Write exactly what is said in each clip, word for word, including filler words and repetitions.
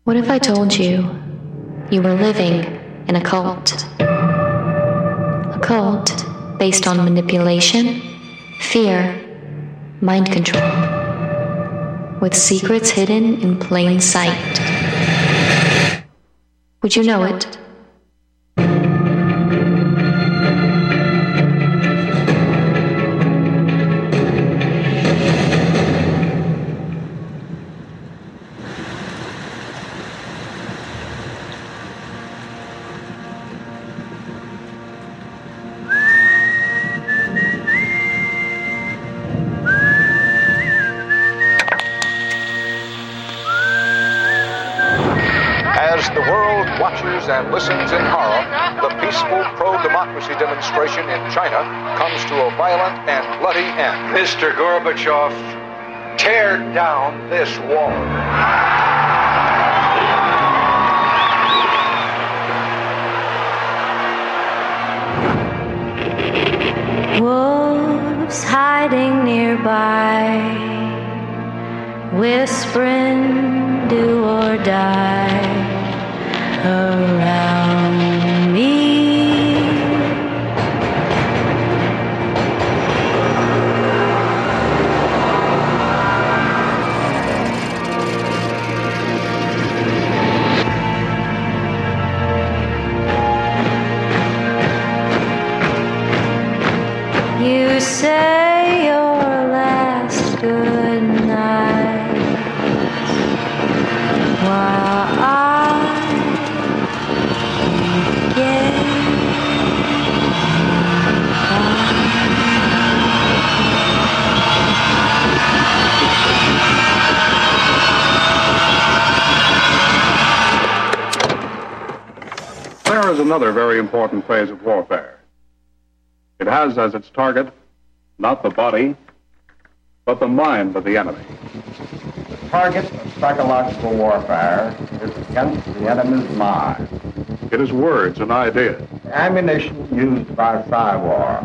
What if I told you you were living in a cult? A cult based on manipulation, fear, mind control, with secrets hidden in plain sight. Would you know it? And listens in horror, the peaceful pro-democracy demonstration in China comes to a violent and bloody end. Mister Gorbachev, tear down this wall. Wolves hiding nearby, whispering do or die around me. You say your last good night while I There is another very important phase of warfare. It has as its target not the body, but the mind of the enemy. The target of psychological warfare is against the enemy's mind. It is words and ideas. The ammunition used by Psy-War.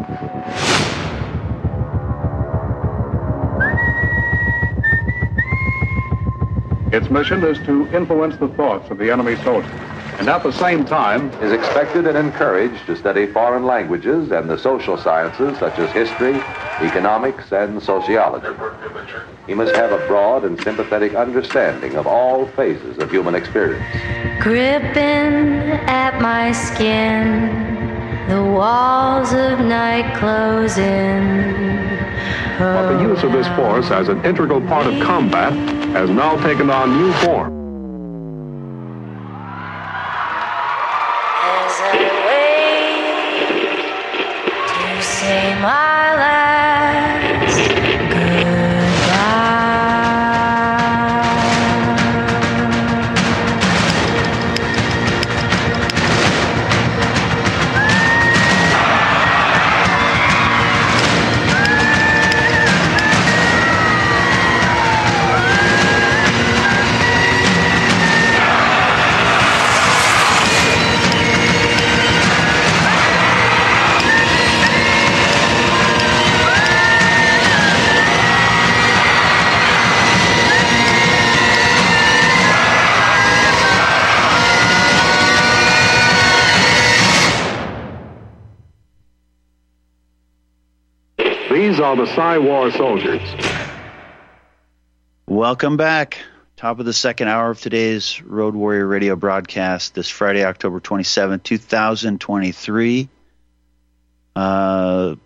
Its mission is to influence the thoughts of the enemy soldiers, and at the same time is expected and encouraged to study foreign languages and the social sciences such as history, economics, and sociology. He must have a broad and sympathetic understanding of all phases of human experience. Gripping at my skin, the walls of night closing. But the use of this force as an integral part of combat has now taken on new form. As I wait to say my last goodbye. These are the Psy-War soldiers. Welcome back. Top of the second hour of today's Road Warrior Radio broadcast this Friday, October twenty-seventh, twenty twenty-three. Uh,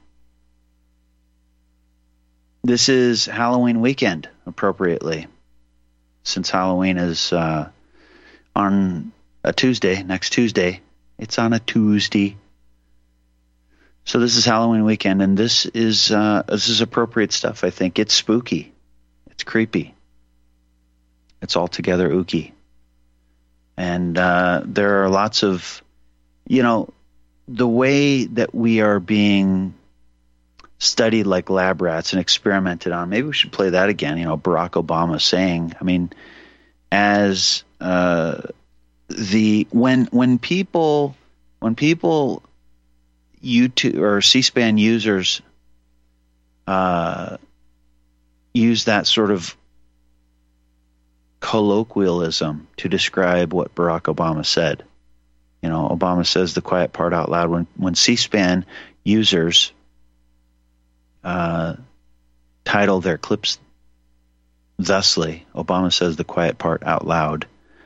this is Halloween weekend, appropriately, since Halloween is uh, on a Tuesday, next Tuesday. It's on a Tuesday. So this is Halloween weekend, and this is uh, this is appropriate stuff, I think. It's spooky. It's creepy. It's altogether ooky. And uh, there are lots of, you know, the way that we are being studied like lab rats and experimented on. Maybe we should play that again, you know, Barack Obama saying, I mean, as uh, the, when, when people, when people, YouTube or C-SPAN users uh, use that sort of colloquialism to describe what Barack Obama said. You know, Obama says the quiet part out loud. When when C-SPAN users uh, title their clips thusly, Obama says the quiet part out loud.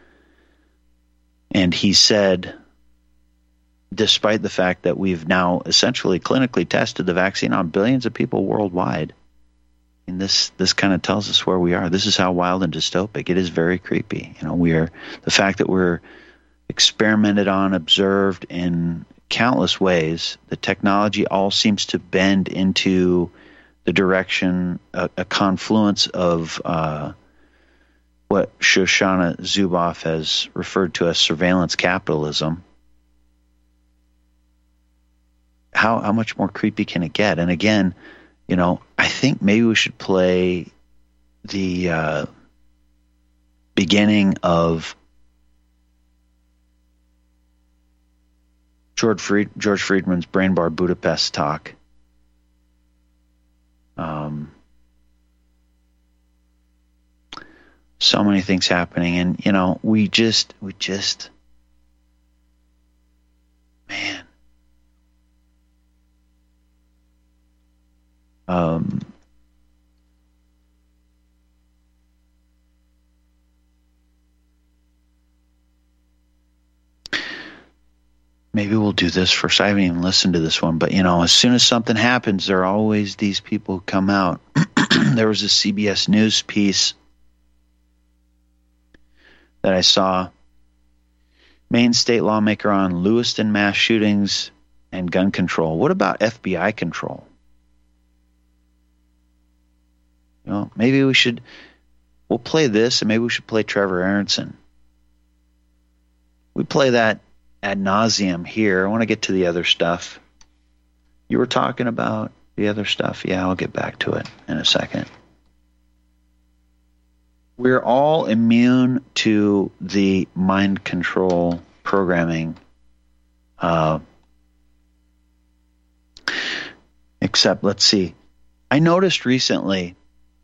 And he said, despite the fact that we've now essentially clinically tested the vaccine on billions of people worldwide, and this this kind of tells us where we are. This is how wild and dystopic. It is very creepy. You know, we are the fact that we're experimented on, observed in countless ways. The technology all seems to bend into the direction, a, a confluence of uh, what Shoshana Zuboff has referred to as surveillance capitalism. How how much more creepy can it get? And again, you know, I think maybe we should play the uh, beginning of George Fried, George Friedman's Brain Bar Budapest talk. Um, so many things happening, and you know, we just, we just, man. Um, maybe we'll do this first. I haven't even listened to this one, but you know, as soon as something happens, there are always these people who come out. There was a C B S News piece that I saw. Maine state lawmaker on Lewiston mass shootings and gun control. What about F B I control? You know, maybe we should, we'll play this, and maybe we should play Trevor Aronson. We play that ad nauseum here. I want to get to the other stuff. You were talking about the other stuff. Yeah, I'll get back to it in a second. We're all immune to the mind control programming, uh, except, let's see. I noticed recently,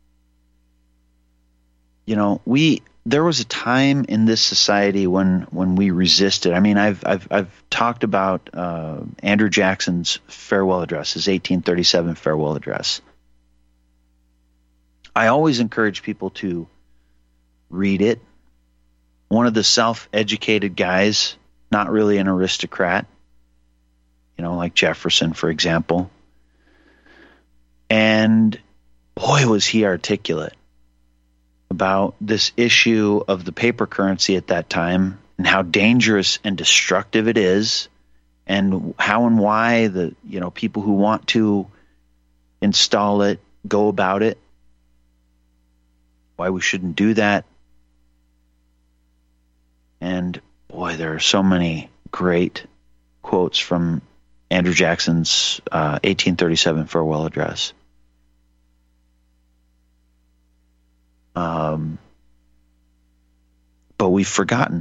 you know, we there was a time in this society when when we resisted. I mean, I've I've I've talked about uh, Andrew Jackson's farewell address, his eighteen thirty-seven farewell address. I always encourage people to read it. One of the self-educated guys, not really an aristocrat, you know, like Jefferson, for example. And boy, was he articulate about this issue of the paper currency at that time and how dangerous and destructive it is, and how and why the, you know, people who want to install it go about it, why we shouldn't do that. And boy, there are so many great quotes from Andrew Jackson's uh, eighteen thirty-seven farewell address. Um, but we've forgotten.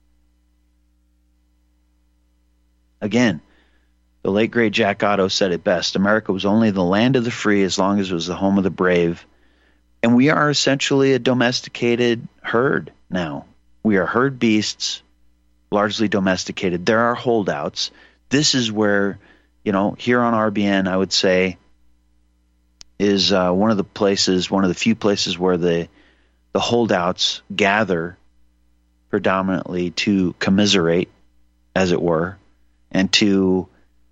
Again, the late great Jack Otto said it best. America was only the land of the free as long as it was the home of the brave. And we are essentially a domesticated herd now. We are herd beasts, largely domesticated. There are holdouts. This is where, you know, here on R B N, I would say, is uh, one of the places, one of the few places where the the holdouts gather predominantly to commiserate, as it were, and to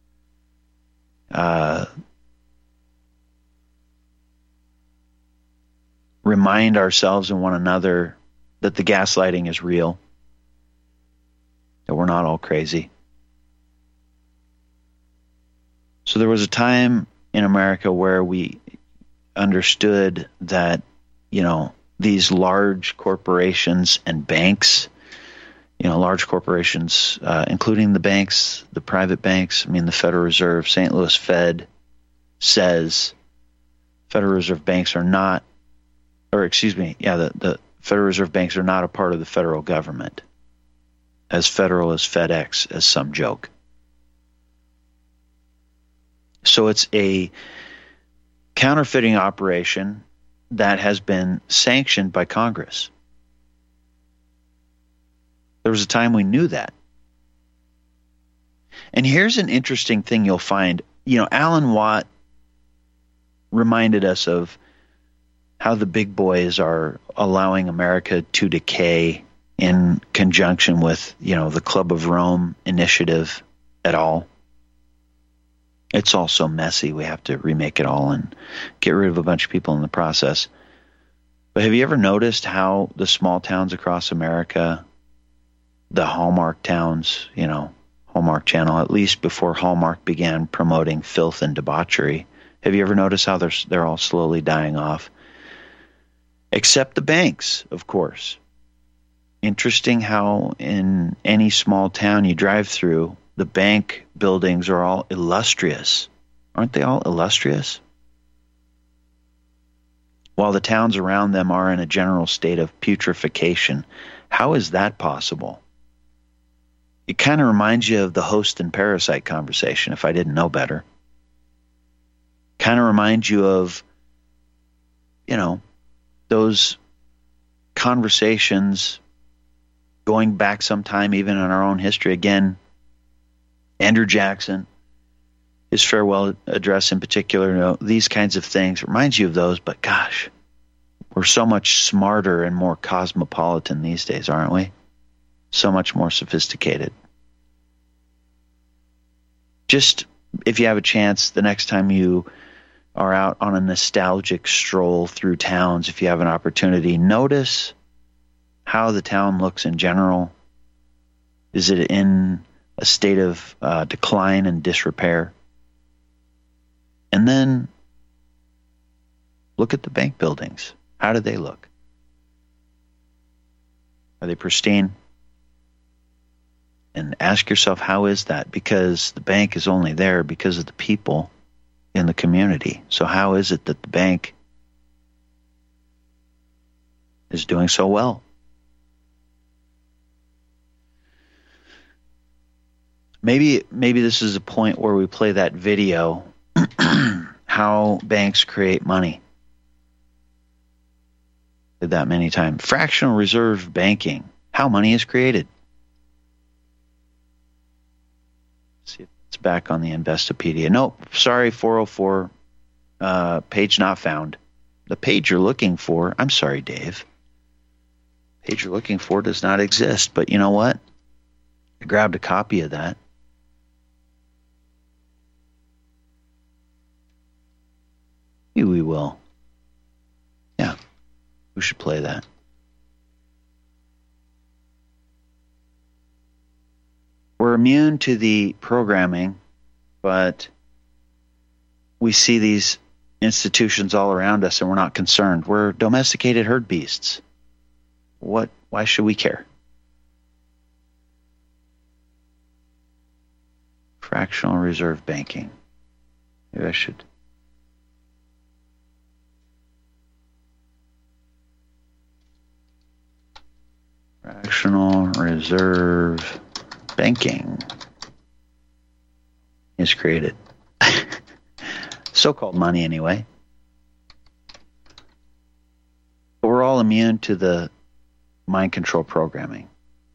uh, remind ourselves and one another that the gaslighting is real, that we're not all crazy. So there was a time in America where we understood that, you know, these large corporations and banks, you know, large corporations, uh, including the banks, the private banks, I mean, the Federal Reserve, Saint Louis Fed says Federal Reserve banks are not, or excuse me, yeah, the, the Federal Reserve banks are not a part of the federal government, as federal as FedEx, as some joke. So it's a counterfeiting operation that has been sanctioned by Congress. There was a time we knew that. And here's an interesting thing you'll find. You know, Alan Watt reminded us of how the big boys are allowing America to decay in conjunction with, you know, the Club of Rome initiative et al. It's all so messy. We have to remake it all and get rid of a bunch of people in the process. But have you ever noticed how the small towns across America, the Hallmark towns, you know, Hallmark Channel, at least before Hallmark began promoting filth and debauchery, have you ever noticed how they're, they're all slowly dying off? Except the banks, of course. Interesting how in any small town you drive through, the bank buildings are all illustrious. Aren't they all illustrious? While the towns around them are in a general state of putrefaction. How is that possible? It kind of reminds you of the host and parasite conversation, if I didn't know better. Kind of reminds you of, you know, those conversations going back some time, even in our own history. Again, Andrew Jackson, his farewell address in particular, you know, these kinds of things reminds you of those, but gosh, we're so much smarter and more cosmopolitan these days, aren't we? So much more sophisticated. Just, if you have a chance, the next time you are out on a nostalgic stroll through towns, if you have an opportunity, notice how the town looks in general. Is it in a state of uh, decline and disrepair? And then look at the bank buildings. How do they look? Are they pristine? And ask yourself, how is that? Because the bank is only there because of the people in the community. So how is it that the bank is doing so well? Maybe maybe this is a point where we play that video, how banks create money. Did that many times. Fractional reserve banking, how money is created. See if it's back on the Investopedia. Nope, sorry, four oh four, uh, page not found. The page you're looking for, I'm sorry, Dave. Page you're looking for does not exist. But you know what? I grabbed a copy of that. Maybe we will. Yeah, we should play that. We're immune to the programming, but we see these institutions all around us and we're not concerned. We're domesticated herd beasts. What? Why should we care? Fractional reserve banking. Maybe I should. Fractional reserve banking is created. So-called money, anyway. But we're all immune to the mind control programming.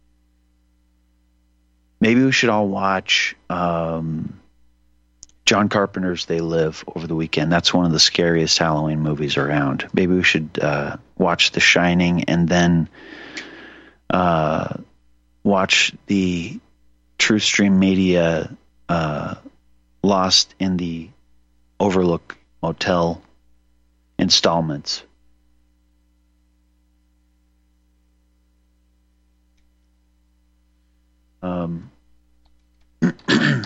Maybe we should all watch um, John Carpenter's They Live over the weekend. That's one of the scariest Halloween movies around. Maybe we should uh, watch The Shining and then uh, watch the TruthStream Media uh, Lost in the Overlook Motel installments. Um, I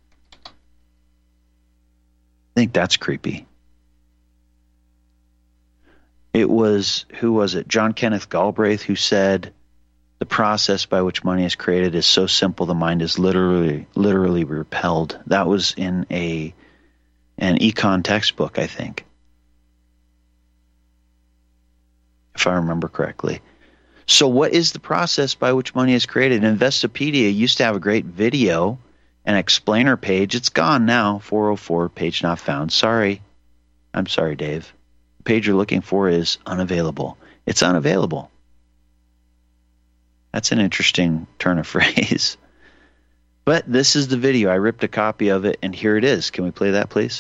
think that's creepy. It was, who was it? John Kenneth Galbraith who said, the process by which money is created is so simple the mind is literally literally repelled. That was in a an econ textbook, I think, if I remember correctly. So what is the process by which money is created? Investopedia used to have a great video, an explainer page. It's gone now. four oh four, page not found. Sorry. I'm sorry, Dave. The page you're looking for is unavailable. It's unavailable. That's an interesting turn of phrase. But this is the video. I ripped a copy of it, and here it is. Can we play that, please?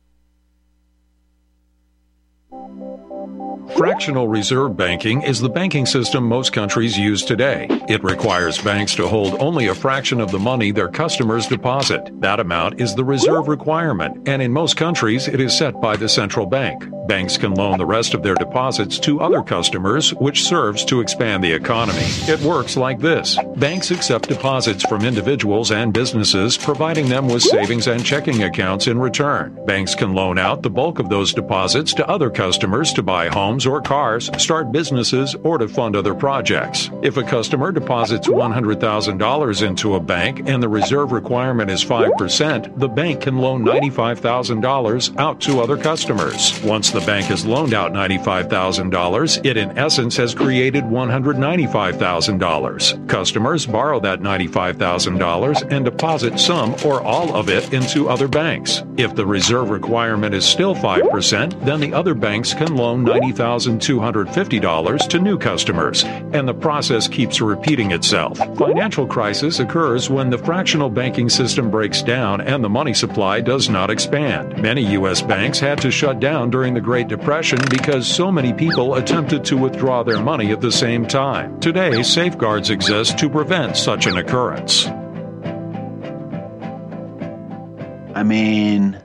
Fractional reserve banking is the banking system most countries use today. It requires banks to hold only a fraction of the money their customers deposit. That amount is the reserve requirement, and in most countries, it is set by the central bank. Banks can loan the rest of their deposits to other customers, which serves to expand the economy. It works like this. Banks accept deposits from individuals and businesses, providing them with savings and checking accounts in return. Banks can loan out the bulk of those deposits to other customers to buy homes or cars, start businesses, or to fund other projects. If a customer deposits one hundred thousand dollars into a bank and the reserve requirement is five percent, the bank can loan ninety-five thousand dollars out to other customers. Once the bank has loaned out ninety-five thousand dollars, it in essence has created one hundred ninety-five thousand dollars. Customers borrow that ninety-five thousand dollars and deposit some or all of it into other banks. If the reserve requirement is still five percent, then the other banks can loan ninety thousand two hundred fifty dollars to new customers, and the process keeps repeating itself. Financial crisis occurs when the fractional banking system breaks down and the money supply does not expand. Many U S banks had to shut down during the Great Depression because so many people attempted to withdraw their money at the same time. Today, safeguards exist to prevent such an occurrence. I mean,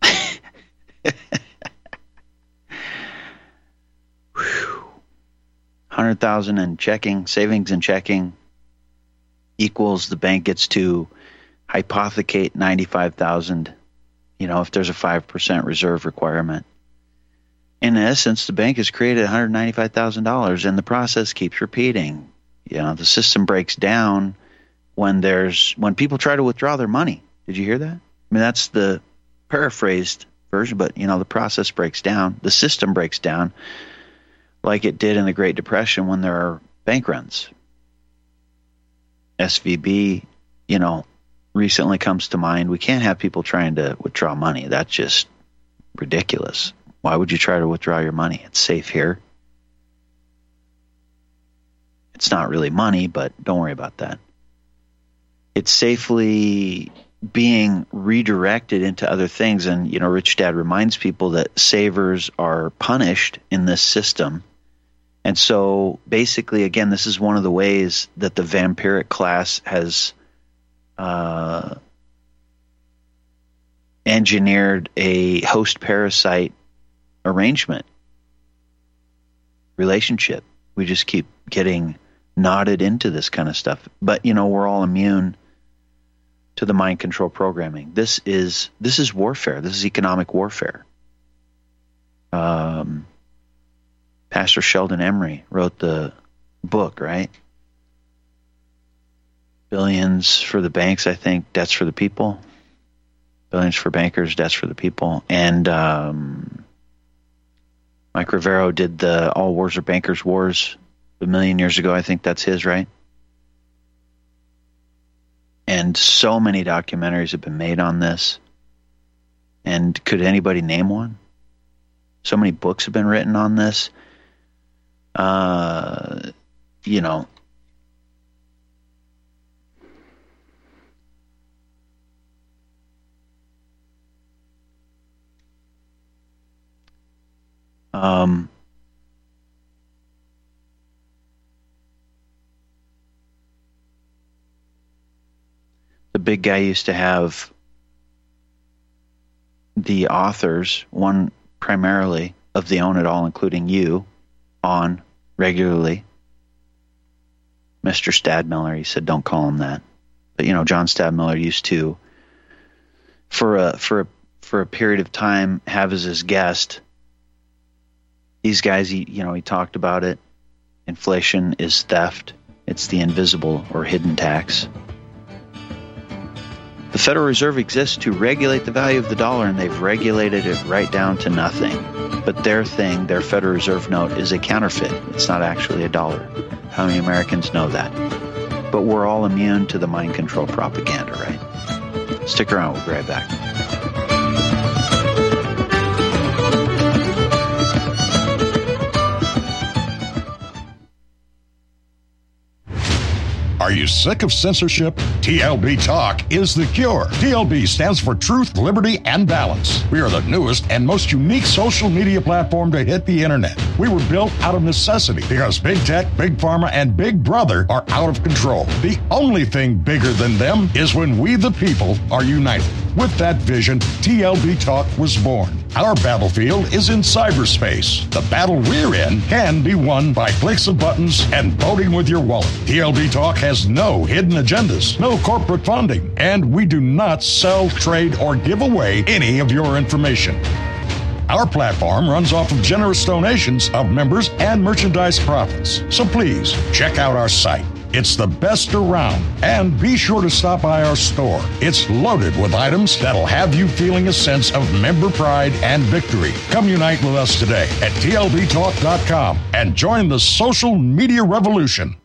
one hundred thousand in checking, savings and checking equals the bank gets to hypothecate ninety-five thousand, you know, if there's a five percent reserve requirement. In essence, the bank has created one hundred ninety-five thousand dollars, and the process keeps repeating. You know, the system breaks down when there's when people try to withdraw their money. Did you hear that? I mean, that's the paraphrased version, but, you know, the process breaks down. The system breaks down like it did in the Great Depression when there are bank runs. S V B, you know, recently comes to mind. We can't have people trying to withdraw money. That's just ridiculous. Why would you try to withdraw your money? It's safe here. It's not really money, but don't worry about that. It's safely being redirected into other things. And, you know, Rich Dad reminds people that savers are punished in this system. And so basically, again, this is one of the ways that the vampiric class has uh, engineered a host-parasite arrangement, relationship. We just keep getting knotted into this kind of stuff. But, you know, we're all immune to the mind control programming. This is this is warfare. This is economic warfare. Um, Pastor Sheldon Emery wrote the book, right? Billions for the banks, I think. Debts for the people. Billions for bankers, debts for the people. And um, Mike Rivero did the All Wars Are Bankers' Wars a million years ago. I think that's his, right? And so many documentaries have been made on this. And could anybody name one? So many books have been written on this. Uh, you know, um, the big guy used to have the authors, one primarily of the Own It All, including you, on regularly. Mister Stadmiller, he said, don't call him that. But, you know, John Stadmiller used to, for a for a for a period of time, have as his guest these guys. He, you know, he talked about it. Inflation is theft. It's the invisible or hidden tax. The Federal Reserve exists to regulate the value of the dollar, and they've regulated it right down to nothing. But their thing, their Federal Reserve note, is a counterfeit. It's not actually a dollar. How many Americans know that? But we're all immune to the mind control propaganda, right? Stick around, we'll be right back. Are you sick of censorship? T L B Talk is the cure. T L B stands for Truth, Liberty, and Balance. We are the newest and most unique social media platform to hit the internet. We were built out of necessity because big tech, big pharma, and big brother are out of control. The only thing bigger than them is when we the people are united. With that vision, T L B Talk was born. Our battlefield is in cyberspace. The battle we're in can be won by clicks of buttons and voting with your wallet. T L B Talk has no hidden agendas, no corporate funding, and we do not sell, trade, or give away any of your information. Our platform runs off of generous donations of members and merchandise profits. So please, check out our site. It's the best around. And be sure to stop by our store. It's loaded with items that'll have you feeling a sense of member pride and victory. Come unite with us today at T L B talk dot com and join the social media revolution.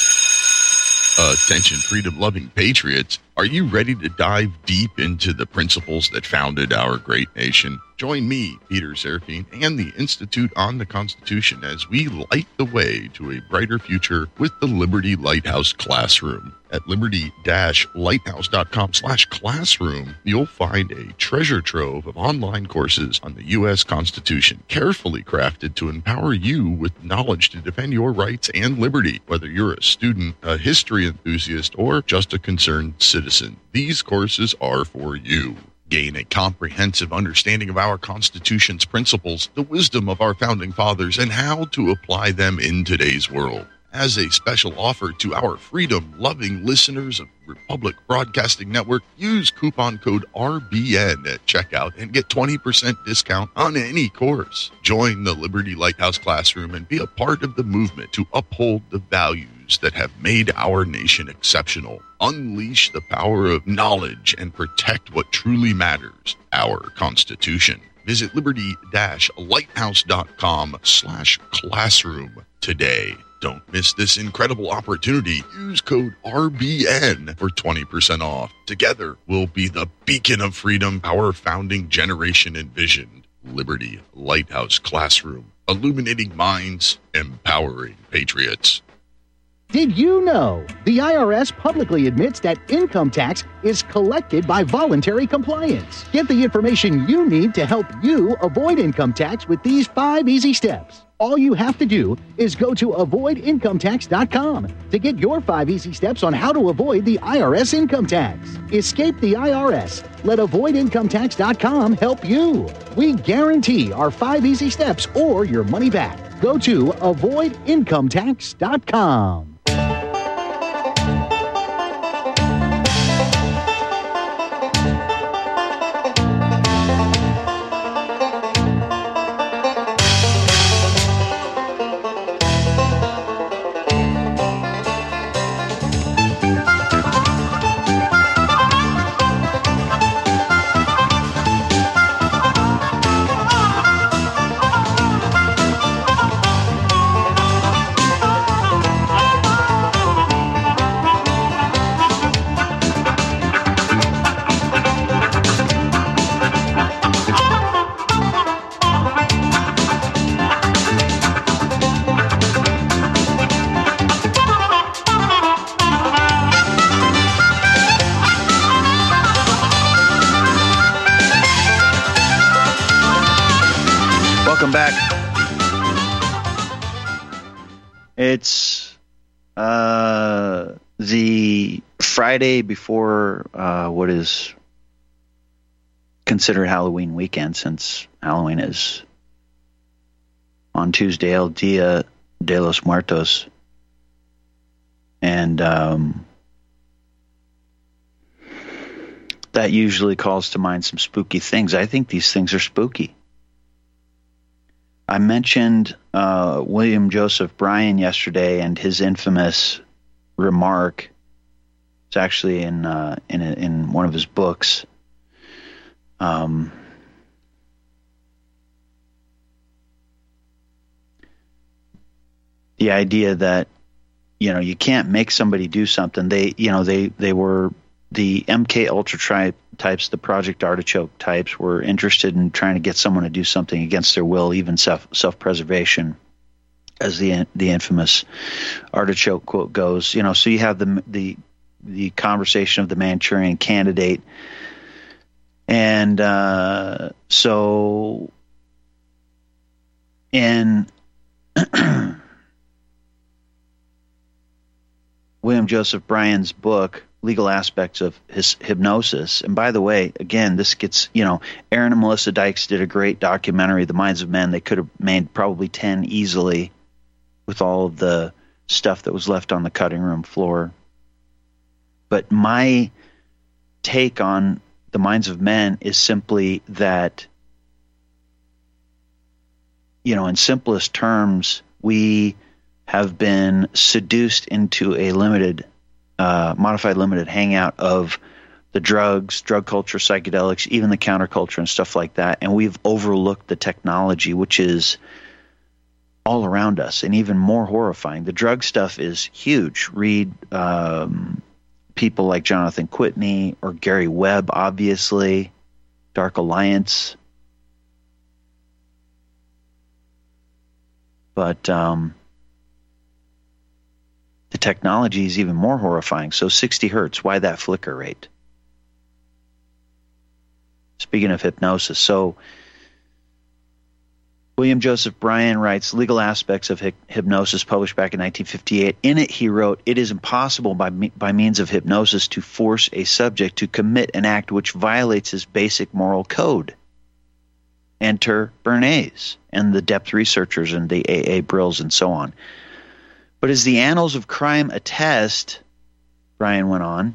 Attention, freedom-loving patriots. Are you ready to dive deep into the principles that founded our great nation? Join me, Peter Serafine, and the Institute on the Constitution as we light the way to a brighter future with the Liberty Lighthouse Classroom. At liberty-lighthouse.com slash classroom, you'll find a treasure trove of online courses on the U S Constitution, carefully crafted to empower you with knowledge to defend your rights and liberty, whether you're a student, a history enthusiast, or just a concerned citizen. These courses are for you. Gain a comprehensive understanding of our Constitution's principles, the wisdom of our founding fathers, and how to apply them in today's world. As a special offer to our freedom-loving listeners of Republic Broadcasting Network, use coupon code R B N at checkout and get twenty percent discount on any course. Join the Liberty Lighthouse Classroom and be a part of the movement to uphold the values that have made our nation exceptional. Unleash the power of knowledge and protect what truly matters, our Constitution. Visit liberty-lighthouse.com slash classroom today. Don't miss this incredible opportunity. Use code R B N for twenty percent off. Together, we'll be the beacon of freedom our founding generation envisioned. Liberty Lighthouse Classroom. Illuminating minds, empowering patriots. Did you know the I R S publicly admits that income tax is collected by voluntary compliance? Get the information you need to help you avoid income tax with these five easy steps. All you have to do is go to avoid income tax dot com to get your five easy steps on how to avoid the I R S income tax. Escape the I R S. Let avoid income tax dot com help you. We guarantee our five easy steps or your money back. Go to avoid income tax dot com. It's uh, the Friday before uh, what is considered Halloween weekend, since Halloween is on Tuesday, El Dia de los Muertos. And um, that usually calls to mind some spooky things. I think these things are spooky. I mentioned uh, William Joseph Bryan yesterday and his infamous remark. It's actually in uh, in a, in one of his books. Um, the idea that, you know, you can't make somebody do something. They, you know, they they were the M K Ultra tri- types, the Project Artichoke types, were interested in trying to get someone to do something against their will, even self self preservation. as the the infamous artichoke quote goes. You know, so you have the the the conversation of the Manchurian Candidate, and uh, so in William Joseph Bryan's book, Legal Aspects of His Hypnosis. And by the way, again, this gets, you know, Aaron and Melissa Dykes did a great documentary, The Minds of Men. They could have made probably ten easily with all of the stuff that was left on the cutting room floor. But my take on The Minds of Men is simply that, you know, in simplest terms, we have been seduced into a limited, uh, modified limited hangout of the drugs, drug culture, psychedelics, even the counterculture and stuff like that. And we've overlooked the technology, which is all around us and even more horrifying. The drug stuff is huge. Read um, people like Jonathan Whitney or Gary Webb, obviously, Dark Alliance. But um, the technology is even more horrifying. So sixty hertz, why that flicker rate? Speaking of hypnosis, so William Joseph Bryan writes Legal Aspects of Hy- Hypnosis, published back in nineteen fifty-eight. In it, he wrote, "It is impossible by, me- by means of hypnosis to force a subject to commit an act which violates his basic moral code." Enter Bernays and the depth researchers and the A A Brills and so on. But as the annals of crime attest, Bryan went on,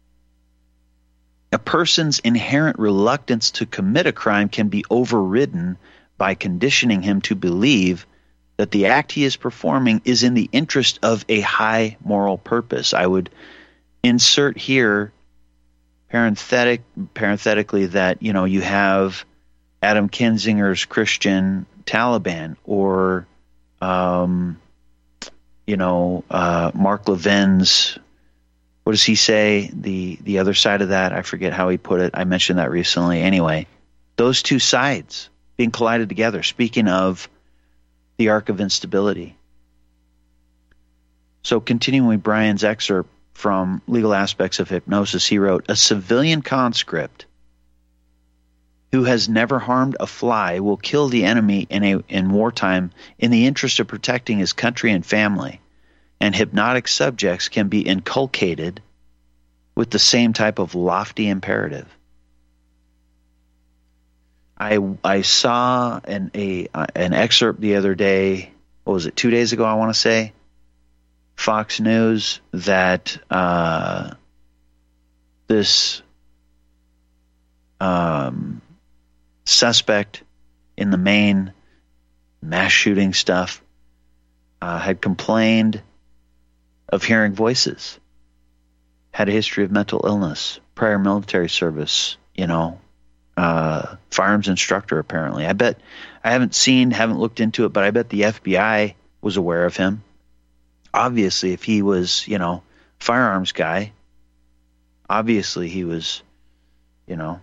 a person's inherent reluctance to commit a crime can be overridden by conditioning him to believe that the act he is performing is in the interest of a high moral purpose. I would insert here parenthetic, parenthetically that, you know, you have Adam Kinzinger's Christian Taliban, or, um, you know, uh, Mark Levin's, what does he say? The, the other side of that, I forget how he put it. I mentioned that recently. Anyway, those two sides being collided together. Speaking of the arc of instability. So continuing with Bryan's excerpt from Legal Aspects of Hypnosis, he wrote, "A civilian conscript who has never harmed a fly will kill the enemy in a in wartime in the interest of protecting his country and family, and hypnotic subjects can be inculcated with the same type of lofty imperative." I I saw an a an excerpt the other day. What was it? Two days ago, I want to say, Fox News, that uh, this um, suspect in the Maine mass shooting stuff uh, had complained of hearing voices, had a history of mental illness, prior military service, you know, uh, firearms instructor apparently. I bet, I haven't seen, haven't looked into it, but I bet the F B I was aware of him. Obviously, if he was, you know, firearms guy, obviously he was, you know,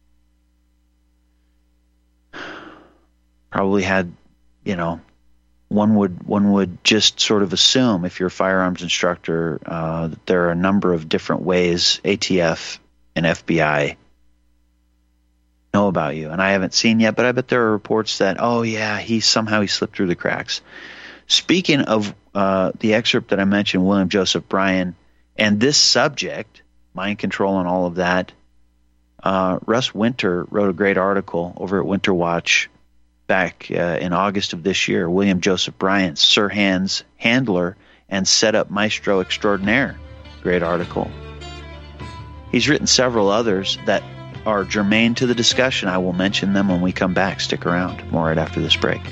probably had, you know, one would one would just sort of assume, if you're a firearms instructor, uh, that there are a number of different ways A T F and F B I know about you. And I haven't seen yet, but I bet there are reports that, oh yeah, he somehow he slipped through the cracks. Speaking of uh, the excerpt that I mentioned, William Joseph Bryan, and this subject, mind control and all of that, uh, Russ Winter wrote a great article over at Winter Watch back uh, in August of this year. William Joseph Bryan, Sirhan's handler and setup maestro extraordinaire. Great article. He's written several others that are germane to the discussion. I will mention them when we come back. Stick around. More right after this break.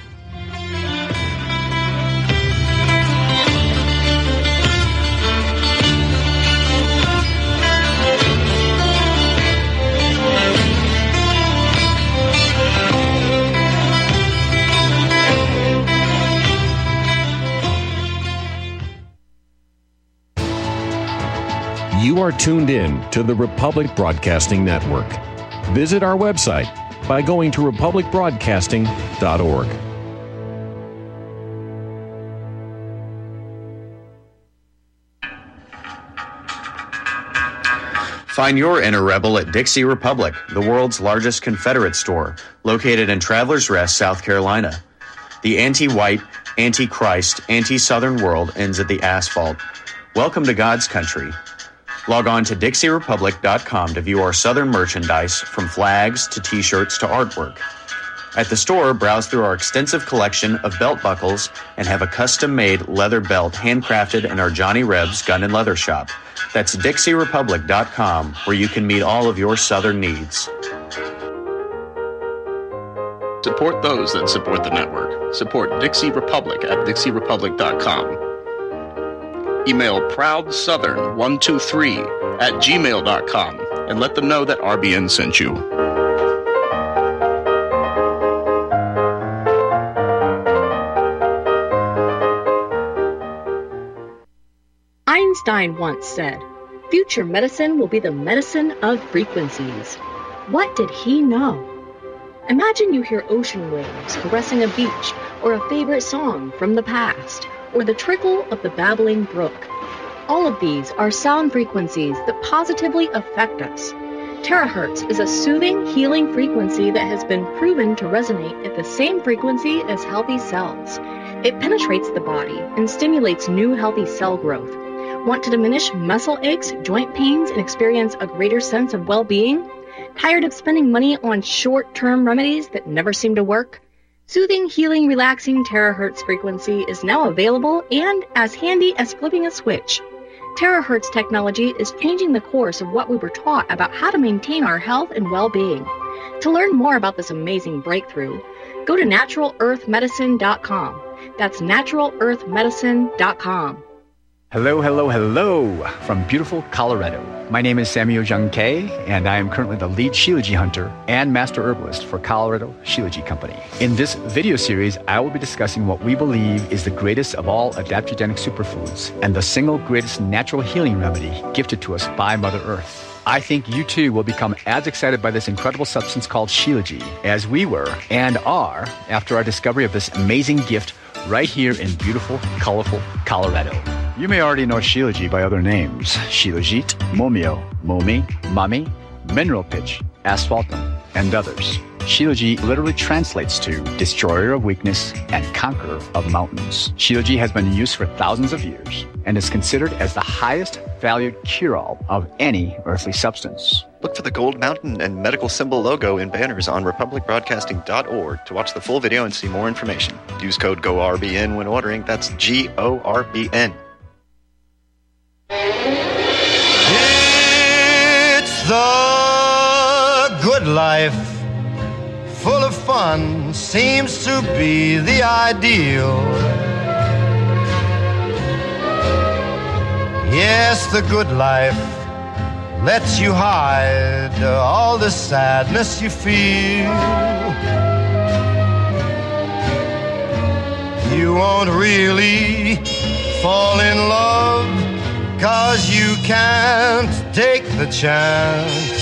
You are tuned in to the Republic Broadcasting Network. Visit our website by going to republic broadcasting dot org. Find your inner rebel at Dixie Republic, the world's largest Confederate store, located in Travelers Rest, South Carolina. The anti-white, anti-Christ, anti-Southern world ends at the asphalt. Welcome to God's country. Log on to Dixie Republic dot com to view our Southern merchandise, from flags to t-shirts to artwork. At the store, browse through our extensive collection of belt buckles and have a custom-made leather belt handcrafted in our Johnny Rebs Gun and Leather Shop. That's Dixie Republic dot com, where you can meet all of your Southern needs. Support those that support the network. Support Dixie Republic at Dixie Republic dot com. Email proud southern one two three at gmail dot com and let them know that R B N sent you. Einstein once said, "Future medicine will be the medicine of frequencies." What did he know? Imagine you hear ocean waves caressing a beach, or a favorite song from the past, or the trickle of the babbling brook. All of these are sound frequencies that positively affect us. Terahertz is a soothing, healing frequency that has been proven to resonate at the same frequency as healthy cells. It penetrates the body and stimulates new healthy cell growth. Want to diminish muscle aches, joint pains, and experience a greater sense of well-being? Tired of spending money on short-term remedies that never seem to work? Soothing, healing, relaxing terahertz frequency is now available and as handy as flipping a switch. Terahertz technology is changing the course of what we were taught about how to maintain our health and well-being. To learn more about this amazing breakthrough, go to natural earth medicine dot com. That's natural earth medicine dot com. Hello, hello, hello from beautiful Colorado. My name is Samuel Jung Kay, and I am currently the lead Shilajit hunter and master herbalist for Colorado Shilajit Company. In this video series, I will be discussing what we believe is the greatest of all adaptogenic superfoods and the single greatest natural healing remedy gifted to us by Mother Earth. I think you too will become as excited by this incredible substance called Shilajit as we were and are after our discovery of this amazing gift right here in beautiful, colorful Colorado. You may already know Shilajit by other names: Shilajit, Momio, Momi, Mami, Mineral Pitch, Asphaltum, and others. Shilajit literally translates to destroyer of weakness and conqueror of mountains. Shilajit has been in use for thousands of years and is considered as the highest valued cure-all of any earthly substance. Look for the gold mountain and medical symbol logo in banners on republic broadcasting dot org to watch the full video and see more information. Use code G O R B N when ordering. That's G O R B N. It's the good life, full of fun, seems to be the ideal. Yes, the good life lets you hide all the sadness you feel. You won't really fall in love, 'cause you can't take the chance.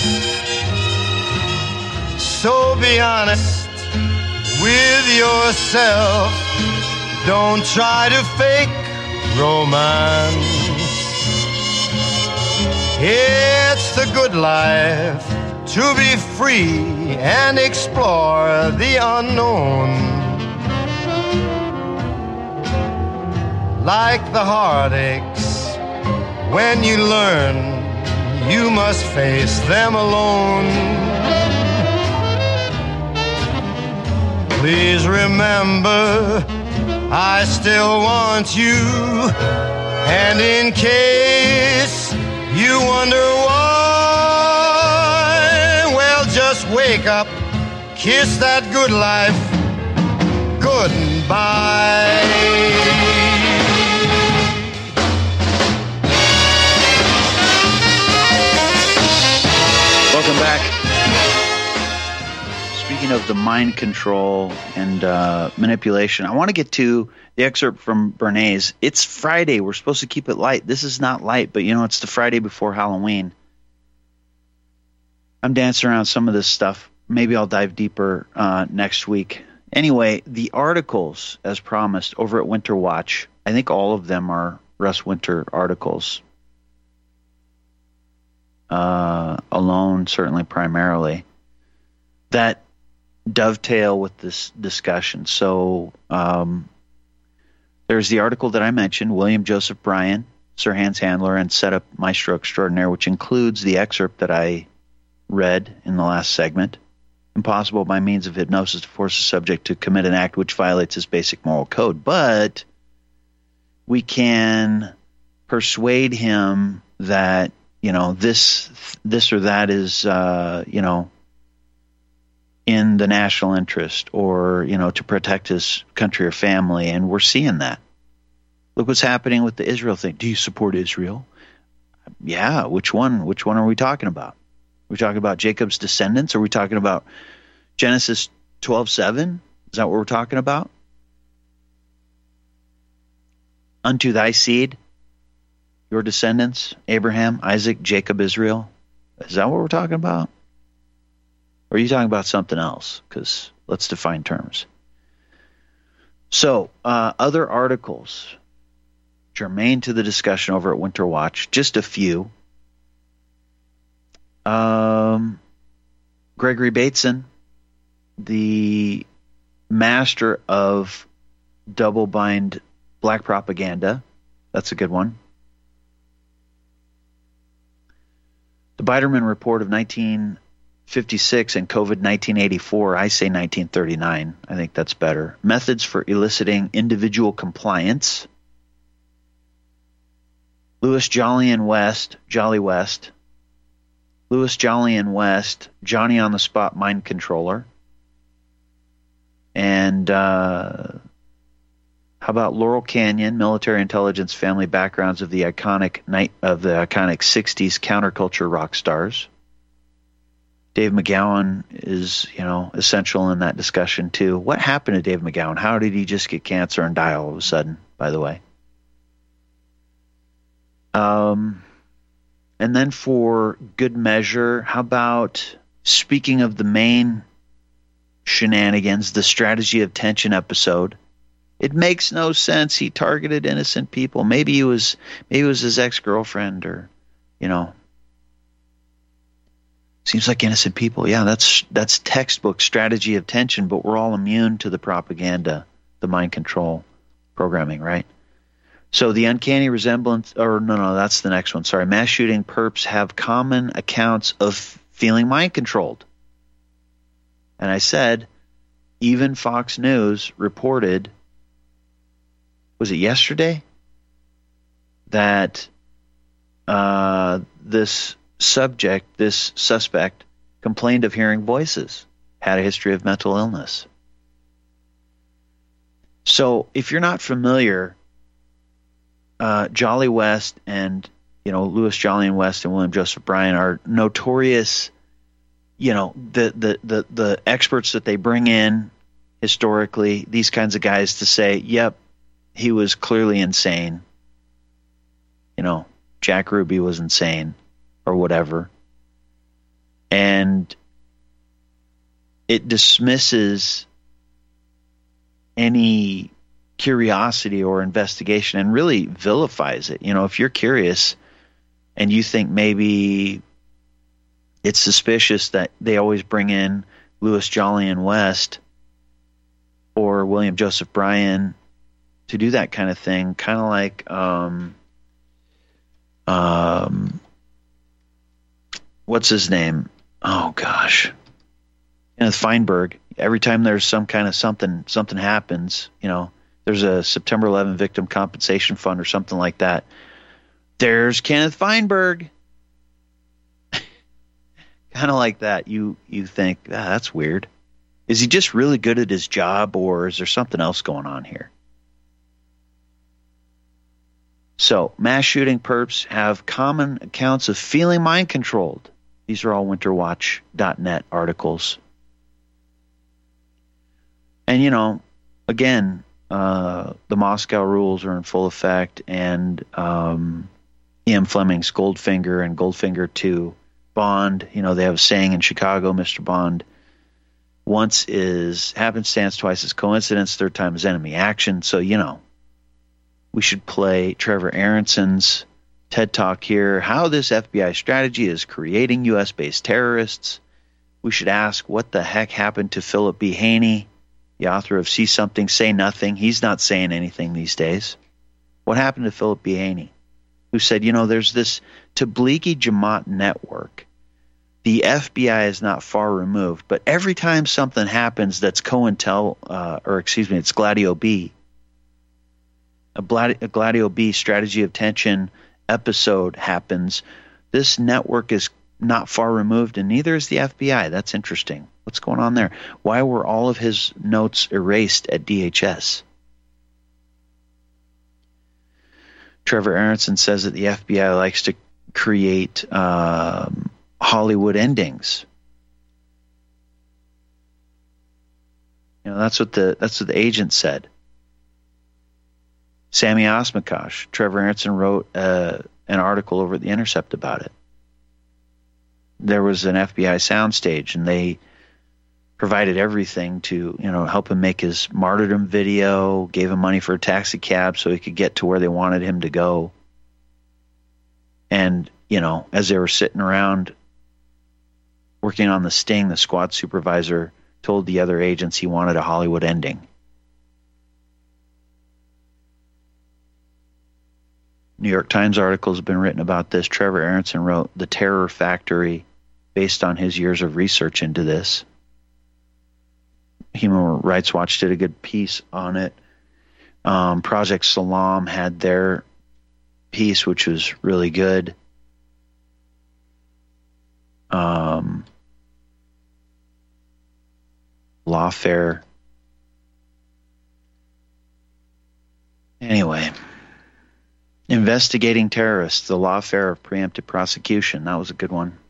So be honest with yourself. Don't try to fake romance. It's the good life to be free and explore the unknown. Like the heartaches, when you learn, you must face them alone. Please remember, I still want you. And in case you wonder why, well, just wake up, kiss that good life goodbye. Welcome back. Speaking of the mind control and uh, manipulation, I want to get to the excerpt from Bernays. It's Friday. We're supposed to keep it light. This is not light, but you know, it's the Friday before Halloween. I'm dancing around some of this stuff. Maybe I'll dive deeper uh, next week. Anyway, the articles, as promised, over at Winter Watch, I think all of them are Russ Winter articles. uh, alone, certainly primarily, that dovetail with this discussion. So um, there's the article that I mentioned, William Joseph Bryan, Sir Hans Handler, and Setup Maestro Extraordinaire, which includes the excerpt that I read in the last segment. Impossible by means of hypnosis to force a subject to commit an act which violates his basic moral code. But we can persuade him that, you know, this this or that is, uh, you know, in the national interest, or, you know, to protect his country or family. And we're seeing that. Look what's happening with the Israel thing. Do you support Israel? Yeah. Which one? Which one are we talking about? Are we talking about Jacob's descendants? Are we talking about Genesis twelve seven? Is that what we're talking about? Unto thy seed, your descendants, Abraham, Isaac, Jacob, Israel. Is that what we're talking about? Or are you talking about something else? Because let's define terms. So, uh, other articles germane to the discussion over at Winter Watch, just a few. Um, Gregory Bateson, the master of double-bind black propaganda. That's a good one. The Biderman Report of nineteen fifty-six and COVID nineteen eighty-four. I say nineteen thirty-nine. I think that's better. Methods for eliciting individual compliance. Louis Jolyon West, Jolly West. Louis Jolyon West, Johnny on the Spot Mind Controller. And uh, how about Laurel Canyon, Military Intelligence Family Backgrounds of the iconic night of the iconic sixties counterculture rock stars. Dave McGowan is, you know, essential in that discussion too. What happened to Dave McGowan? How did he just get cancer and die all of a sudden, by the way? Um, and then for good measure, how about, speaking of the main shenanigans, the Strategy of Tension episode? It makes no sense. He targeted innocent people. Maybe he was, maybe it was his ex-girlfriend, or, you know, seems like innocent people. Yeah, that's that's textbook Strategy of Tension, but we're all immune to the propaganda, the mind control programming, right? So the uncanny resemblance, or no, no, that's the next one. Sorry. Mass shooting perps have common accounts of feeling mind controlled. And I said, even Fox News reported, was it yesterday, that uh, this subject, this suspect, complained of hearing voices, had a history of mental illness. So if you're not familiar, uh, Jolly West and, you know, Louis Jolyon West and William Joseph Bryan are notorious, you know, the, the, the, the experts that they bring in historically, these kinds of guys, to say, yep, he was clearly insane. You know, Jack Ruby was insane, or whatever. And it dismisses any curiosity or investigation, and really vilifies it. You know, if you're curious and you think maybe it's suspicious that they always bring in Louis Jolyon West or William Joseph Bryan to do that kind of thing, kind of like um, um, what's his name? Oh gosh, Kenneth Feinberg. Every time there's some kind of something, something happens, you know, there's a September eleventh victim compensation fund or something like that. There's Kenneth Feinberg. Kind of like that. You you think, ah, that's weird. Is he just really good at his job, or is there something else going on here? So, mass shooting perps have common accounts of feeling mind controlled. These are all winter watch dot net articles. And, you know, again, uh, the Moscow rules are in full effect, and um, E M. Fleming's Goldfinger and Goldfinger two, Bond, you know, they have a saying in Chicago, Mister Bond, once is happenstance, twice is coincidence, third time is enemy action. So, you know, we should play Trevor Aronson's TED Talk here, how this F B I strategy is creating U S-based terrorists. We should ask what the heck happened to Philip B. Haney, the author of See Something, Say Nothing. He's not saying anything these days. What happened to Philip B. Haney, who said, you know, there's this Tablighi Jamaat network. The F B I is not far removed, but every time something happens that's COINTEL, uh, or excuse me, it's Gladio B, a, Glad- a Gladio B strategy of tension episode happens, this network is not far removed, and neither is the F B I. That's interesting. What's going on there? Why were all of his notes erased at D H S? Trevor Aronson says that the F B I likes to create um, Hollywood endings. You know, that's what the that's what the agent said. Sammy Osmakash, Trevor Aronson wrote uh, an article over at The Intercept about it. There was an F B I soundstage, and they provided everything to, you know, help him make his martyrdom video, gave him money for a taxi cab so he could get to where they wanted him to go. And, you know, as they were sitting around working on the sting, the squad supervisor told the other agents he wanted a Hollywood ending. New York Times articles have been written about this. Trevor Aronson wrote The Terror Factory based on his years of research into this. Human Rights Watch did a good piece on it. Um, Project Salam had their piece, which was really good. Um, Lawfare. Anyway, Investigating Terrorists, the Lawfare of Preemptive Prosecution. That was a good one.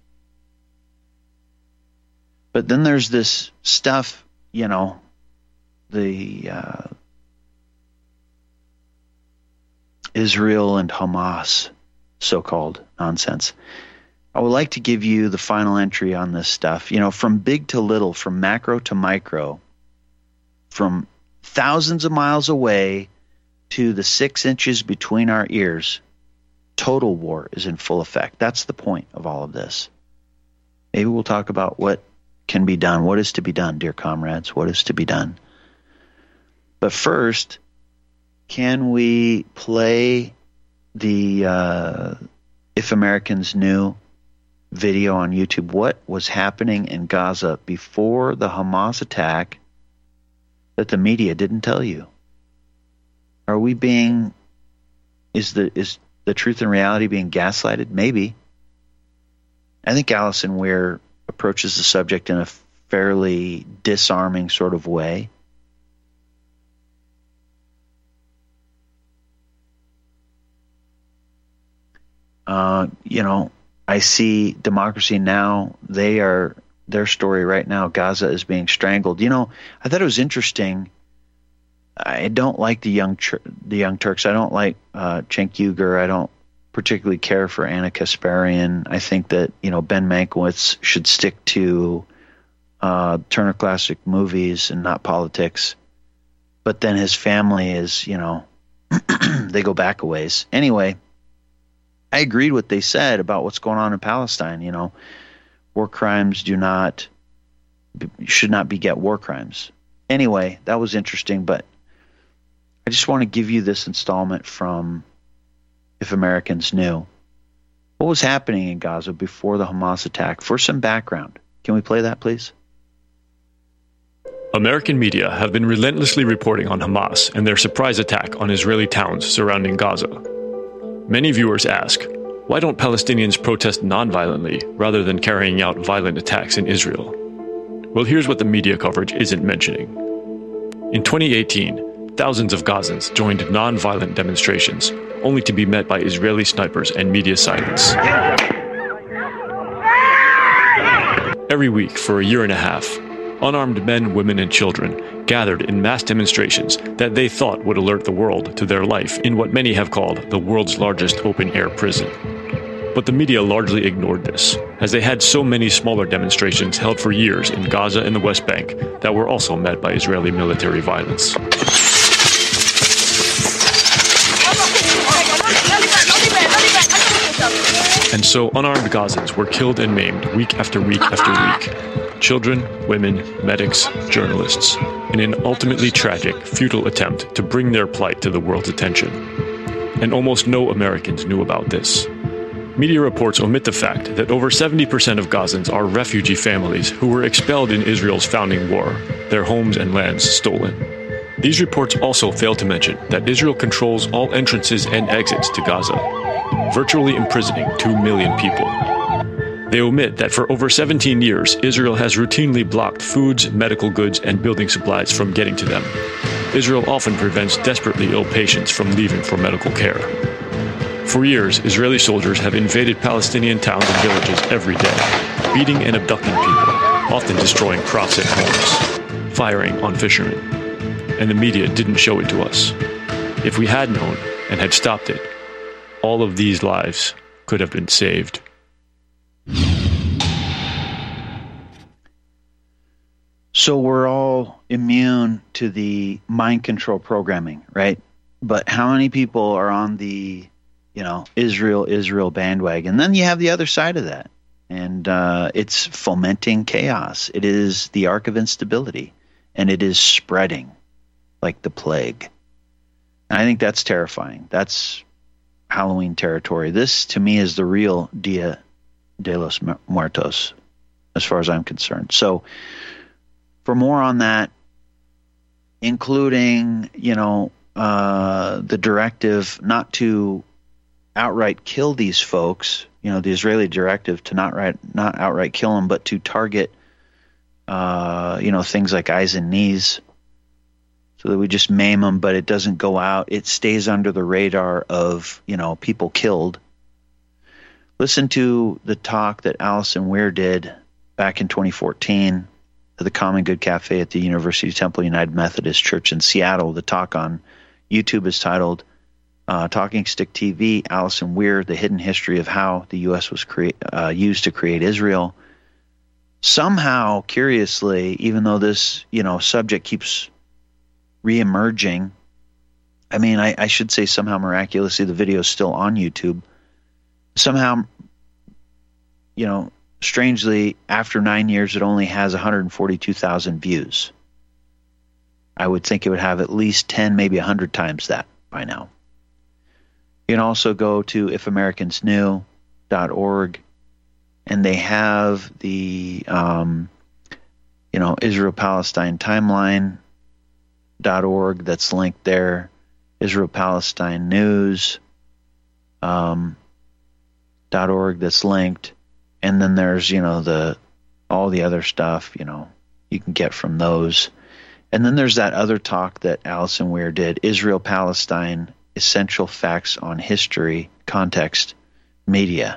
But then there's this stuff, you know, the uh, Israel and Hamas so-called nonsense. I would like to give you the final entry on this stuff. You know, from big to little, from macro to micro, from thousands of miles away to the six inches between our ears, total war is in full effect. That's the point of all of this. Maybe we'll talk about what can be done. What is to be done, dear comrades? What is to be done? But first, can we play the uh, If Americans Knew video on YouTube? What was happening in Gaza before the Hamas attack that the media didn't tell you? Are we being, is the is the truth and reality being gaslighted? Maybe. I think Allison Weir approaches the subject in a fairly disarming sort of way. Uh, you know, I see Democracy Now! They are, their story right now, Gaza is being strangled. You know, I thought it was interesting. I don't like the young the Young Turks. I don't like uh, Cenk Uygur. I don't particularly care for Anna Kasparian. I think that, you know, Ben Mankiewicz should stick to uh, Turner Classic Movies and not politics. But then his family is, you know, they go back a ways. Anyway, I agreed what they said about what's going on in Palestine. You know, war crimes do not, should not beget war crimes. Anyway, that was interesting, but I just want to give you this installment from If Americans Knew. What was happening in Gaza before the Hamas attack? For some background, can we play that, please? American media have been relentlessly reporting on Hamas and their surprise attack on Israeli towns surrounding Gaza. Many viewers ask, why don't Palestinians protest nonviolently rather than carrying out violent attacks in Israel? Well, here's what the media coverage isn't mentioning. In twenty eighteen, thousands of Gazans joined nonviolent demonstrations, only to be met by Israeli snipers and media silence. Every week for a year and a half, unarmed men, women, and children gathered in mass demonstrations that they thought would alert the world to their life in what many have called the world's largest open-air prison. But the media largely ignored this, as they had so many smaller demonstrations held for years in Gaza and the West Bank that were also met by Israeli military violence. So unarmed Gazans were killed and maimed week after week after week. Children, women, medics, journalists, in an ultimately tragic, futile attempt to bring their plight to the world's attention. And almost no Americans knew about this. Media reports omit the fact that over seventy percent of Gazans are refugee families who were expelled in Israel's founding war, their homes and lands stolen. These reports also fail to mention that Israel controls all entrances and exits to Gaza, virtually imprisoning two million people. They omit that for over seventeen years, Israel has routinely blocked foods, medical goods, and building supplies from getting to them. Israel often prevents desperately ill patients from leaving for medical care. For years, Israeli soldiers have invaded Palestinian towns and villages every day, beating and abducting people, often destroying crops and homes, firing on fishermen. And the media didn't show it to us. If we had known and had stopped it, all of these lives could have been saved. So we're all immune to the mind control programming, right? But how many people are on the, you know, Israel, Israel bandwagon? Then you have the other side of that. And uh, it's fomenting chaos. It is the arc of instability. And it is spreading like the plague. And I think that's terrifying. That's Halloween territory. This, to me, is the real Dia de los Muertos, as far as I'm concerned. So for more on that, including, you know, uh, the directive not to outright kill these folks, you know, the Israeli directive to not right, not outright kill them, but to target, uh, you know, things like eyes and knees, so that we just maim them, but it doesn't go out. It stays under the radar of, you know, people killed. Listen to the talk that Allison Weir did back in twenty fourteen at the Common Good Cafe at the University Temple United Methodist Church in Seattle. The talk on YouTube is titled uh, Talking Stick T V, Allison Weir, The Hidden History of How the U S was crea- uh, used to create Israel. Somehow, curiously, even though this, you know, subject keeps reemerging, I mean, I, I should say somehow miraculously the video is still on YouTube. Somehow, you know, strangely, after nine years, it only has one hundred forty-two thousand views. I would think it would have at least ten, maybe one hundred times that by now. You can also go to if americans knew dot org, and they have the, um, you know, Israel-Palestine timeline dot org that's linked there. Israel-Palestine News um, dot org that's linked. And then there's, you know, the all the other stuff, you know, you can get from those. And then there's that other talk that Allison Weir did, Israel-Palestine, Essential Facts on History, Context, Media.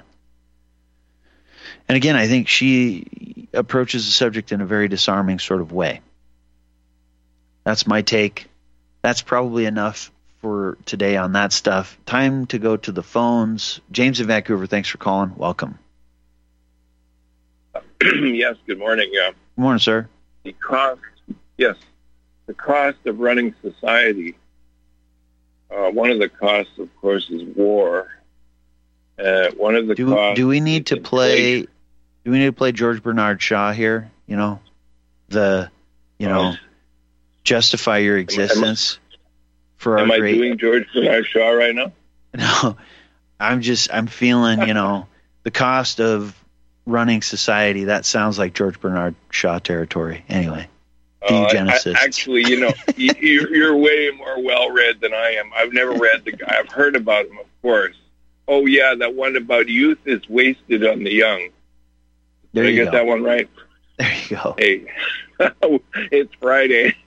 And again, I think she approaches the subject in a very disarming sort of way. That's my take. That's probably enough for today on that stuff. Time to go to the phones. James in Vancouver, thanks for calling. Welcome. Yes, good morning. Uh, good morning, sir. The cost, yes, the cost of running society. Uh, one of the costs, of course, is war. Uh, one of the do, costs. Do we need to play? Do we need to play George Bernard Shaw here? You know, the, you know, uh, justify your existence am, for am our I great. doing George Bernard Shaw right now? No, I'm just I'm feeling, you know, the cost of running society. That sounds like George Bernard Shaw territory. Anyway, the uh, eugenicist. I, actually, you know, you, you're way more well-read than I am. I've never read the guy. I've heard about him, of course. Oh, yeah, that one about youth is wasted on the young. There Did you I get go. that one right? There you go. Hey, it's Friday.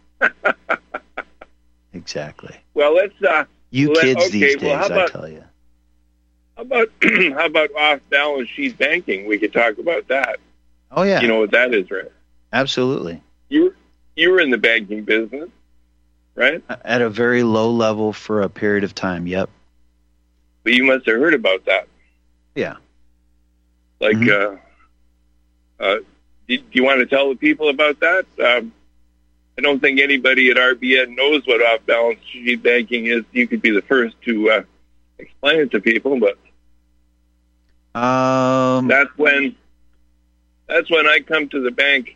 Exactly. Well, let's... Uh, you let, kids okay, these days, well, how about, I tell you. How about, how about off-balance sheet banking? We could talk about that. Oh, yeah. You know what that is, right? Absolutely. You, you were in the banking business, right? At a very low level for a period of time, yep. But you must have heard about that. Yeah. Like, mm-hmm. uh, uh, do, do you want to tell the people about that? Um, I don't think anybody at R B N knows what off-balance sheet banking is. You could be the first to uh, explain it to people, but... Um, that's when that's when I come to the bank,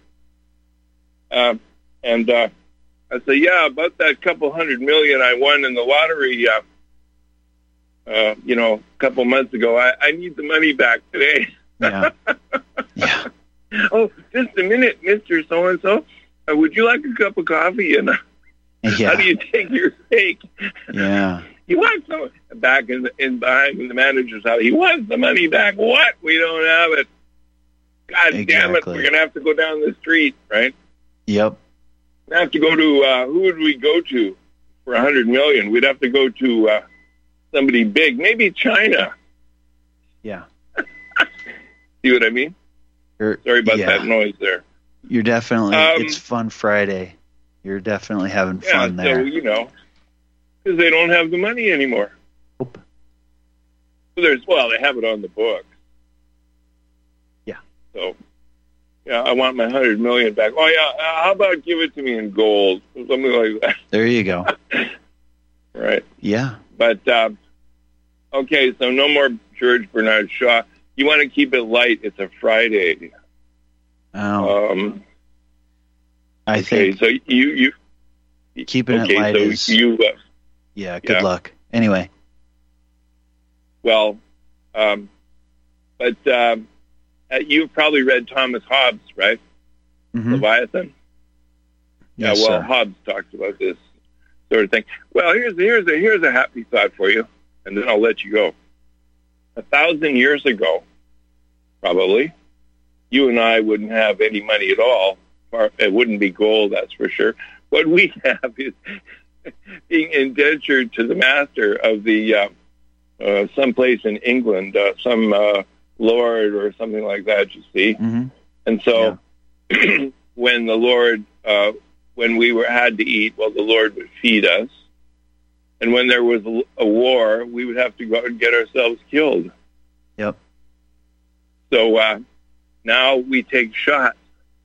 uh, and uh, I say, yeah, about that couple hundred million I won in the lottery, uh, uh, you know, a couple months ago. I, I need the money back today. Yeah. yeah. Oh, just a minute, Mister So-and-so. Uh, would you like a cup of coffee? And uh, yeah. how do you take your steak? Yeah. He wants some back in, the, in behind the manager's house. He wants the money back. What? We don't have it. God exactly. damn it! We're gonna have to go down the street, right? Yep. We have to go to uh, who would we go to for a hundred million? We'd have to go to uh, somebody big, maybe China. Yeah. See what I mean? You're, Sorry about yeah. that noise there. You're definitely. Um, it's Fun Friday. You're definitely having yeah, fun there. So you know, because they don't have the money anymore. Nope. So there's well, they have it on the books. Yeah. So, yeah, I want my hundred million back. Oh yeah, uh, how about give it to me in gold, something like that. There you go. Right. Yeah. But um, okay, so no more George Bernard Shaw. You want to keep it light? It's a Friday. Oh. Um, I okay, think. so you you keeping okay, it light so is. You, uh, yeah. Good yeah. luck. Anyway. Well, um, but um, uh, you've probably read Thomas Hobbes, right? Mm-hmm. Leviathan. Yes, yeah. Well, sir. Hobbes talks about this sort of thing. Well, here's here's a here's a happy thought for you, and then I'll let you go. A thousand years ago, probably, you and I wouldn't have any money at all. It wouldn't be gold, that's for sure. What we have is being indentured to the master of the uh, uh, someplace in England, uh, some uh, lord or something like that. You see, mm-hmm. and so yeah. when the Lord, uh, when we were had to eat, well, the Lord would feed us. And when there was a war, we would have to go and get ourselves killed. Yep. So uh, now we take shots.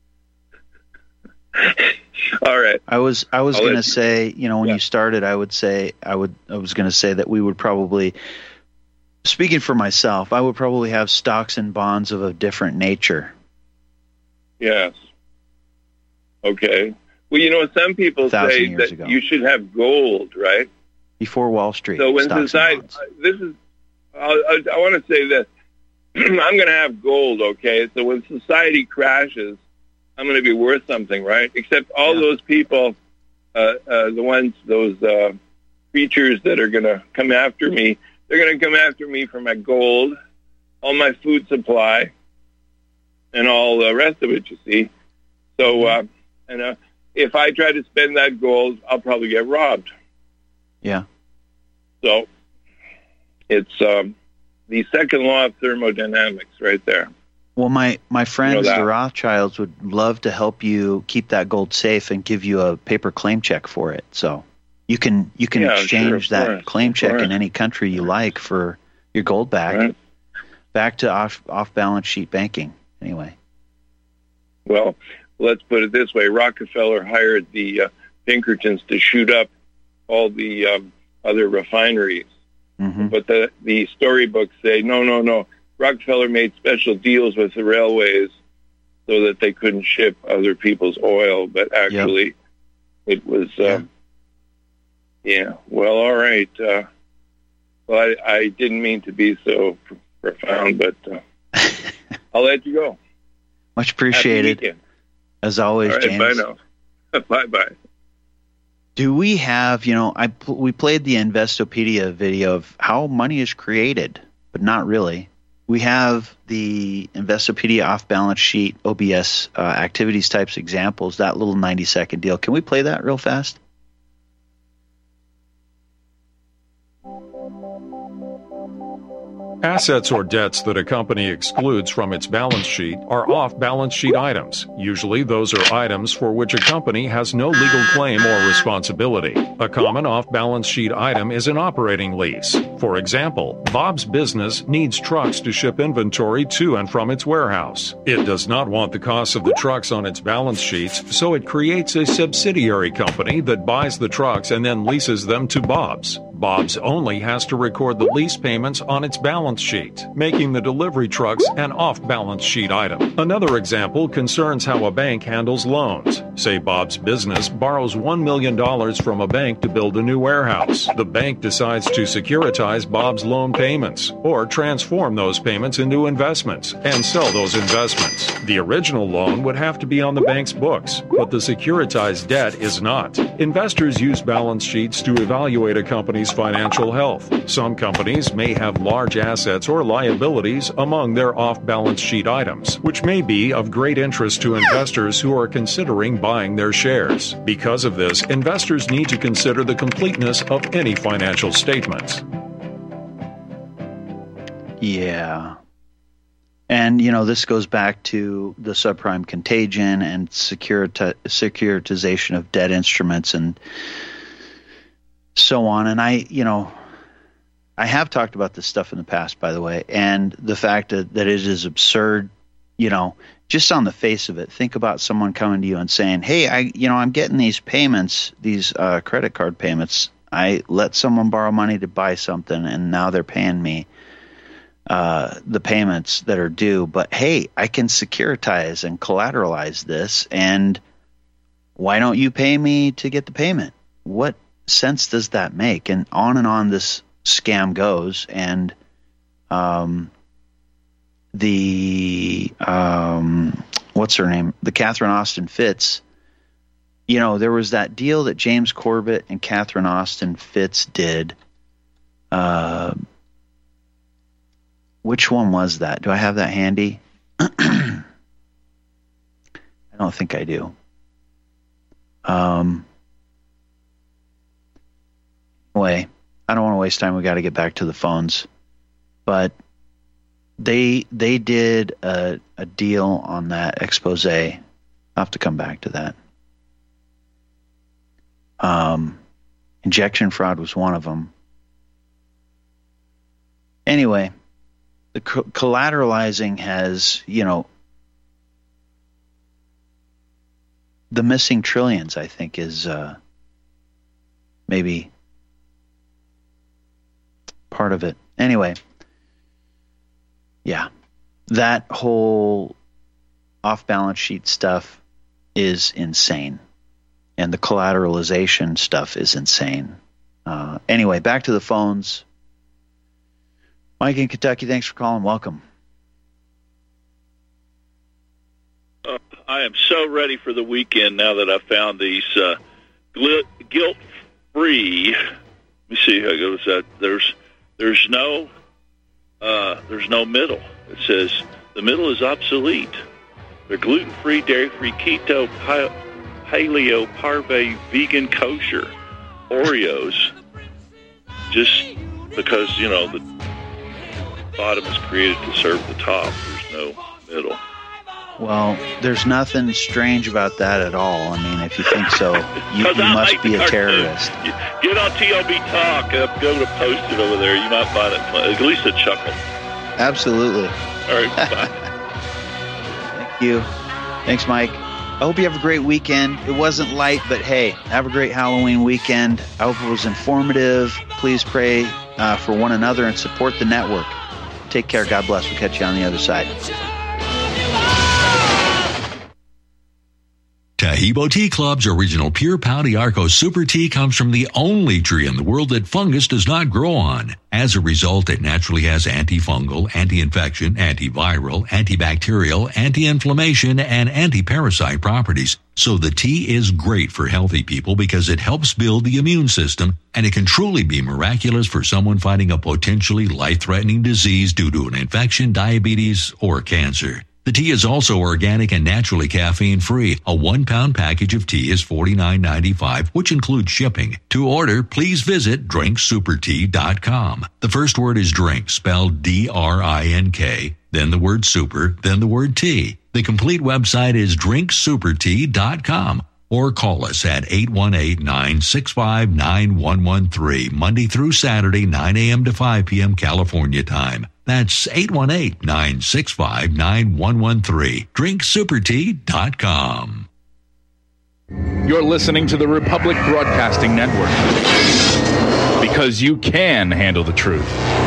All right. I was I was I'll going to let you- say, you know, when Yeah. you started, I would say I would I was going to say that we would probably, speaking for myself, I would probably have stocks and bonds of a different nature. Yes. Okay. Well, you know, some people thousand say years that ago. you should have gold, right? Before Wall Street. So when stocks and society, bonds. this is, I, I, I want to say this. I'm going to have gold, okay? So when society crashes, I'm going to be worth something, right? Except all Yeah. those people, uh, uh, the ones, those uh, creatures that are going to come after me, they're going to come after me for my gold, all my food supply, and all the rest of it, you see. So, uh, and uh, if I try to spend that gold, I'll probably get robbed. Yeah. So it's um, the second law of thermodynamics right there. Well, my, my friends, that. the Rothschilds, would love to help you keep that gold safe and give you a paper claim check for it. So you can you can Yeah, exchange sure, of that course, claim of check in course. any country you like for your gold back, Right. back to off off balance sheet banking. Anyway. Well, let's put it this way. Rockefeller hired the uh, Pinkertons to shoot up all the um, other refineries. Mm-hmm. But the, the storybooks say, no, no, no. Rockefeller made special deals with the railways so that they couldn't ship other people's oil. But actually, it was, uh, yeah. Well, all right. Uh, well, I, I didn't mean to be so pr- profound, but uh, I'll let you go. Much appreciated. Happy weekend. As always, All right, James. bye now. Bye-bye. Do we have, you know, I pl- we played the Investopedia video of how money is created, but not really. We have the Investopedia off-balance sheet O B S uh, activities types examples, that little ninety-second deal. Can we play that real fast? Assets or debts that a company excludes from its balance sheet are off-balance sheet items. Usually, those are items for which a company has no legal claim or responsibility. A common off-balance sheet item is an operating lease. For example, Bob's business needs trucks to ship inventory to and from its warehouse. It does not want the cost of the trucks on its balance sheets, so it creates a subsidiary company that buys the trucks and then leases them to Bob's. Bob's only has to record the lease payments on its balance sheet, making the delivery trucks an off-balance sheet item. Another example concerns how a bank handles loans. Say Bob's business borrows one million dollars from a bank to build a new warehouse. The bank decides to securitize Bob's loan payments, or transform those payments into investments, and sell those investments. The original loan would have to be on the bank's books, but the securitized debt is not. Investors use balance sheets to evaluate a company's financial health. Some companies may have large assets or liabilities among their off-balance sheet items, which may be of great interest to investors who are considering buying their shares. Because of this, investors need to consider the completeness of any financial statements. Yeah. And, you know, this goes back to the subprime contagion and securiti- securitization of debt instruments and so on. And I, you know, I have talked about this stuff in the past, by the way, and the fact that, that it is absurd, you know, just on the face of it. Think about someone coming to you and saying, hey, I, you know, I'm getting these payments, these uh, credit card payments. I let someone borrow money to buy something, and now they're paying me Uh, the payments that are due, but hey, I can securitize and collateralize this, and why don't you pay me to get the payment? What sense does that make? And on and on this scam goes, and um, the, um, what's her name? The Catherine Austin Fitts, you know, there was that deal that James Corbett and Catherine Austin Fitts did, uh, which one was that? Do I have that handy? I don't think I do. Um, anyway, I don't want to waste time. We got to get back to the phones. But they they did a, a deal on that expose. I'll have to come back to that. Um, injection fraud was one of them. Anyway, the co- collateralizing has, you know, the missing trillions, I think, is uh, maybe part of it. Anyway, yeah, that whole off-balance sheet stuff is insane, and the collateralization stuff is insane. Uh, anyway, back to the phones. Mike in Kentucky, thanks for calling. Welcome. Uh, I am so ready for the weekend now that I found these uh, guilt-free. Let me see how it goes. That there's there's no uh, there's no middle. It says the middle is obsolete. They're gluten-free, dairy-free, keto, paleo, parve, vegan, kosher Oreos. Just because, you know, the bottom is created to serve the top. There's no middle. Well, there's nothing strange about that at all. I mean, if you think so, you, you must like be a terrorist. Get on T L B Talk. Uh, go to post it over there. You might find it fun. At least a chuckle. Absolutely. All right, bye. Thank you. Thanks, Mike. I hope you have a great weekend. It wasn't light, but hey, have a great Halloween weekend. I hope it was informative. Please pray uh, for one another and support the network. Take care. God bless. We'll catch you on the other side. Tahibo Tea Club's original Pure Pau d'Arco Super Tea comes from the only tree in the world that fungus does not grow on. As a result, it naturally has antifungal, anti-infection, antiviral, antibacterial, anti-inflammation, and anti-parasite properties. So the tea is great for healthy people because it helps build the immune system, and it can truly be miraculous for someone fighting a potentially life-threatening disease due to an infection, diabetes, or cancer. The tea is also organic and naturally caffeine-free. A one-pound package of tea is forty-nine ninety-five, which includes shipping. To order, please visit drink super tea dot com. The first word is drink, spelled D R I N K, then the word super, then the word tea. The complete website is drink super tea dot com. Or call us at eight one eight, nine six five, nine one one three, Monday through Saturday, nine a.m. to five p.m. California time. That's eight one eight, nine six five, nine one one three. drink super tea dot com. You're listening to the Republic Broadcasting Network. because you can handle the truth.